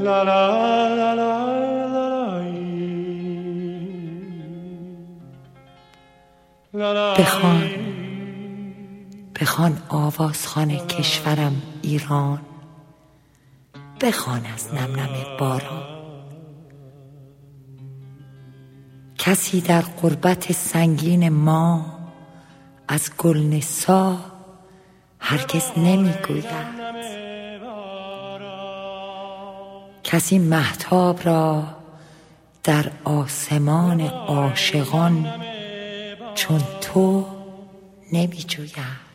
بخوان آوازخوان کشورم ایران، بخوان از نم نم باران. کسی در غربت سنگین ما از گلنسا هرگز نمی گوید. کسی مهتاب را در آسمان عاشقان چون تو نمی جوید.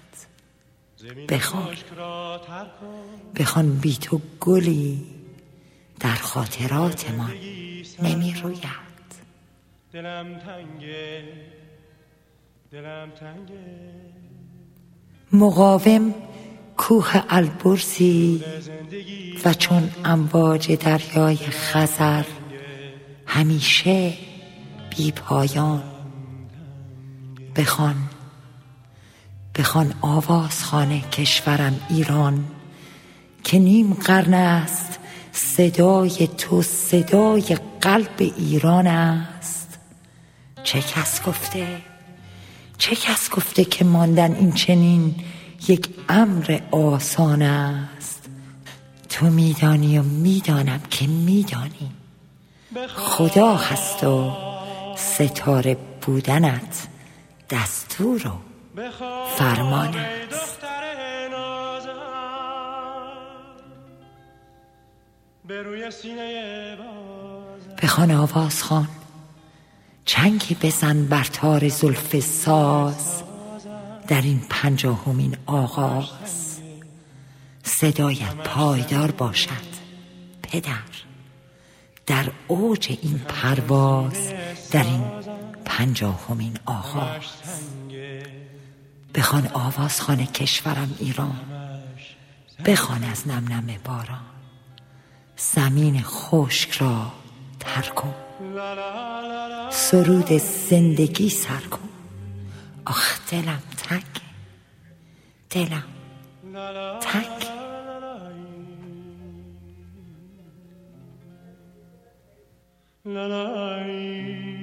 بخوان بی تو گلی در خاطراتمان نمی روید. مقاوم کوه البرزی و چون امواج دریای خزر همیشه بی پایان. بخوان آوازخوان کشورم ایران که نیم قرن است صدای تو صدای قلب ایران است. چه کس گفته که ماندن این چنین یک امر آسان است؟ تو میدانی و میدانم که میدانی، خدا هست و ستاره بودنت دستور و فرمان است. بخوان آوازخوان چنگی بزن بر تار زلف ساز در این 50مین آغاز. صدایت پایدار باشد پدر در اوج این پرواز در این 50مین آغاز. بخوان آوازخوان کشورم ایران، بخوان از نم نم باران. زمین خشک را تر کن، سرود زندگی سر کن. آخ دلم تنگ.